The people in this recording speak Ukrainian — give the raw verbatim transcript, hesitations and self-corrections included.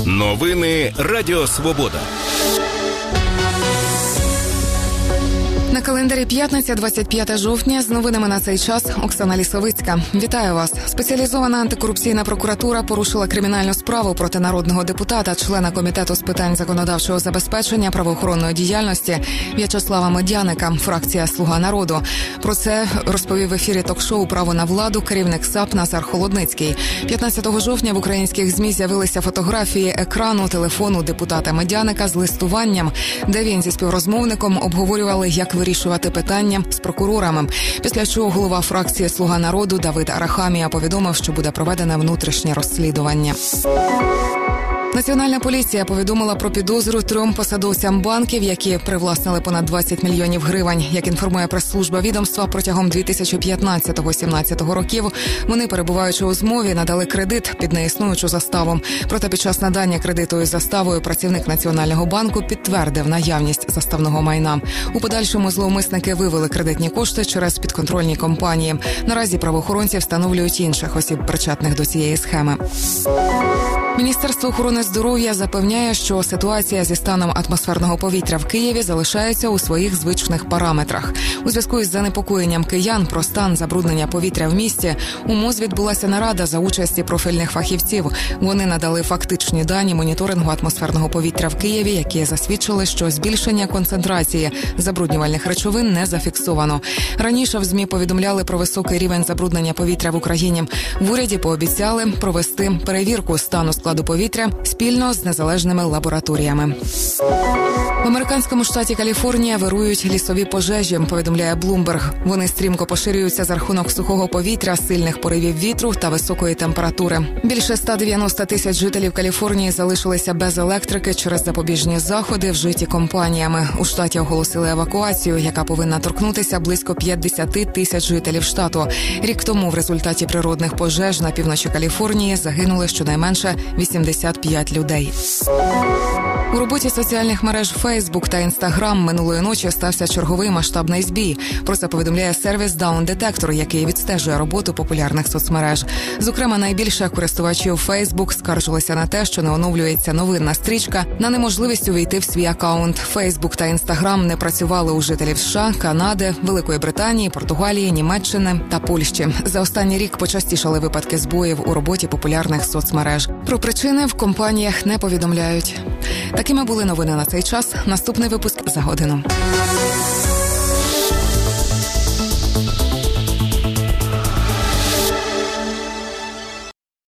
Новини Радіо Свобода. На календарі п'ятниця, двадцять п'яте жовтня. З новинами на цей час Оксана Лісовицька. Вітаю вас. Спеціалізована антикорупційна прокуратура порушила кримінальну справу проти народного депутата, члена Комітету з питань законодавчого забезпечення правоохоронної діяльності В'ячеслава Медяника, фракція «Слуга народу». Про це розповів в ефірі ток-шоу «Право на владу» керівник САП Назар Холодницький. п'ятнадцятого жовтня в українських ЗМІ з'явилися фотографії екрану телефону депутата Медяника з листуванням, де він зі співрозмовником обговорювали, як вирішувати питання з прокурорами. Після чого голова фракції «Слуга народу» Давид Арахамія повідомив, що буде проведене внутрішнє розслідування. Національна поліція повідомила про підозру трьом посадовцям банків, які привласнили понад двадцять мільйонів гривень. Як інформує прес-служба відомства, протягом дві тисячі п'ятнадцятого-сімнадцятого років вони, перебуваючи у змові, надали кредит під неіснуючу заставу. Проте під час надання кредиту із заставою працівник Національного банку підтвердив наявність заставного майна. У подальшому зловмисники вивели кредитні кошти через підконтрольні компанії. Наразі правоохоронці встановлюють інших осіб, причетних до цієї схеми. Міністерство охорони здоров'я запевняє, що ситуація зі станом атмосферного повітря в Києві залишається у своїх звичних параметрах. У зв'язку із занепокоєнням киян про стан забруднення повітря в місті у МОЗ відбулася нарада за участі профільних фахівців. Вони надали фактичні дані моніторингу атмосферного повітря в Києві, які засвідчили, що збільшення концентрації забруднювальних речовин не зафіксовано. Раніше в ЗМІ повідомляли про високий рівень забруднення повітря в Україні. В уряді пообіцяли провести перевірку стану складу повітря спільно з незалежними лабораторіями. В американському штаті Каліфорнія вирують лісові пожежі, повідомляє Bloomberg. Вони стрімко поширюються за рахунок сухого повітря, сильних поривів вітру та високої температури. Більше ста дев'яноста тисяч жителів Каліфорнії залишилися без електрики через запобіжні заходи, вжиті компаніями. У штаті оголосили евакуацію, яка повинна торкнутися близько п'ятдесят тисяч жителів штату. Рік тому в результаті природних пожеж на півночі Каліфорнії загинули щонайменше вісімдесят п'ять людей. У роботі соціальних мереж Facebook та Instagram минулої ночі стався черговий масштабний збій. Про це повідомляє сервіс Down Detector, який відстежує роботу популярних соцмереж. Зокрема, найбільше користувачів Facebook скаржилися на те, що не оновлюється новинна стрічка, на неможливість увійти в свій акаунт. Facebook та Instagram не працювали у жителів США, Канади, Великої Британії, Португалії, Німеччини та Польщі. За останній рік почастішали випадки збоїв у роботі популярних соцмереж. Про причини в компаніях не повідомляють. Такими були новини на цей час. Наступний випуск за годину.